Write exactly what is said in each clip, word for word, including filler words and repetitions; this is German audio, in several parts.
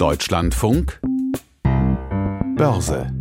Deutschlandfunk Börse.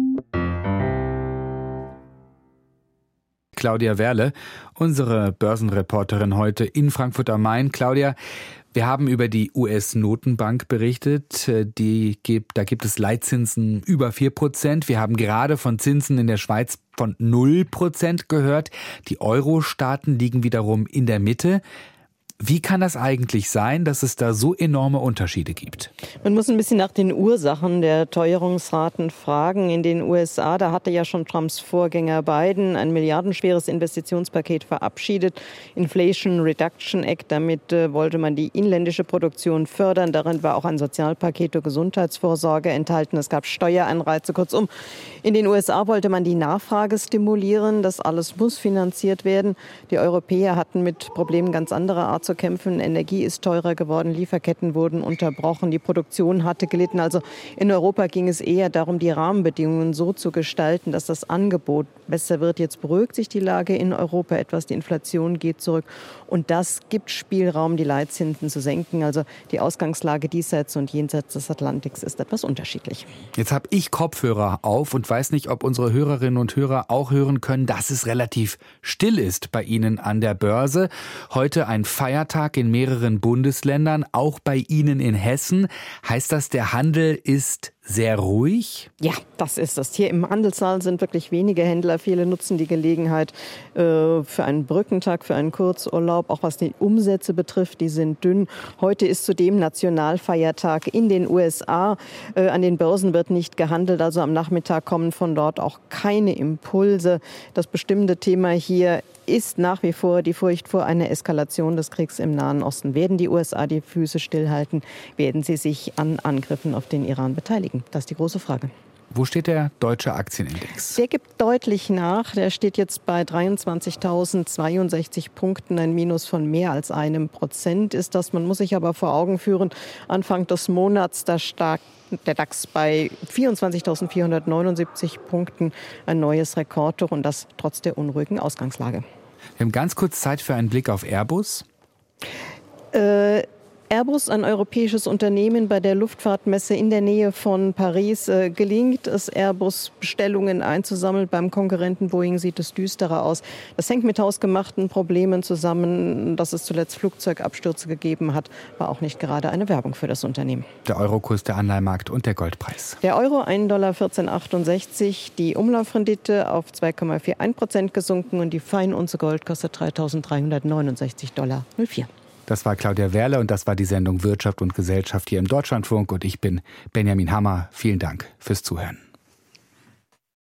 Claudia Werle, unsere Börsenreporterin heute in Frankfurt am Main. Claudia, wir haben über die U S-Notenbank berichtet. Die gibt, da gibt es Leitzinsen über vier Prozent. Wir haben gerade von Zinsen in der Schweiz von null Prozent gehört. Die Euro-Staaten liegen wiederum in der Mitte. Wie kann das eigentlich sein, dass es da so enorme Unterschiede gibt? Man muss ein bisschen nach den Ursachen der Teuerungsraten fragen. In den U S A, da hatte ja schon Trumps Vorgänger Biden ein milliardenschweres Investitionspaket verabschiedet. Inflation Reduction Act, damit äh, wollte man die inländische Produktion fördern. Darin war auch ein Sozialpaket zur Gesundheitsvorsorge enthalten. Es gab Steueranreize. Kurzum, in den U S A wollte man die Nachfrage stimulieren. Das alles muss finanziert werden. Die Europäer hatten mit Problemen ganz anderer Art zu kämpfen. Energie ist teurer geworden, Lieferketten wurden unterbrochen, die Produktion hatte gelitten. Also in Europa ging es eher darum, die Rahmenbedingungen so zu gestalten, dass das Angebot besser wird. Jetzt beruhigt sich die Lage in Europa etwas, die Inflation geht zurück und das gibt Spielraum, die Leitzinsen zu senken. Also die Ausgangslage diesseits und jenseits des Atlantiks ist etwas unterschiedlich. Jetzt habe ich Kopfhörer auf und weiß nicht, ob unsere Hörerinnen und Hörer auch hören können, dass es relativ still ist bei Ihnen an der Börse. Heute ein Feiertag in mehreren Bundesländern, auch bei Ihnen in Hessen. Heißt das, der Handel ist sehr ruhig? Ja, das ist es. Hier im Handelssaal sind wirklich wenige Händler. Viele nutzen die Gelegenheit äh, für einen Brückentag, für einen Kurzurlaub. Auch was die Umsätze betrifft, die sind dünn. Heute ist zudem Nationalfeiertag in den U S A. Äh, an den Börsen wird nicht gehandelt. Also am Nachmittag kommen von dort auch keine Impulse. Das bestimmende Thema hier ist nach wie vor die Furcht vor einer Eskalation des Kriegs im Nahen Osten. Werden die U S A die Füße stillhalten? Werden sie sich an Angriffen auf den Iran beteiligen? Das ist die große Frage. Wo steht der deutsche Aktienindex? Der gibt deutlich nach. Der steht jetzt bei dreiundzwanzigtausendzweiundsechzig Punkten. Ein Minus von mehr als einem Prozent ist das. Man muss sich aber vor Augen führen, Anfang des Monats, da stark der DAX bei vierundzwanzigtausendvierhundertneunundsiebzig Punkten, ein neues Rekordhoch und das trotz der unruhigen Ausgangslage. Wir haben ganz kurz Zeit für einen Blick auf Airbus. Äh, Airbus, ein europäisches Unternehmen bei der Luftfahrtmesse in der Nähe von Paris, äh, gelingt es, Airbus Bestellungen einzusammeln. Beim Konkurrenten Boeing sieht es düsterer aus. Das hängt mit hausgemachten Problemen zusammen. Dass es zuletzt Flugzeugabstürze gegeben hat, war auch nicht gerade eine Werbung für das Unternehmen. Der Eurokurs, der Anleihemarkt und der Goldpreis. Der Euro ein Dollar vierzehn achtundsechzig, die Umlaufrendite auf zwei Komma einundvierzig Prozent gesunken und die Feinunze Gold kostet dreitausenddreihundertneunundsechzig Dollar null vier. Das war Claudia Werle und das war die Sendung Wirtschaft und Gesellschaft hier im Deutschlandfunk und ich bin Benjamin Hammer. Vielen Dank fürs Zuhören.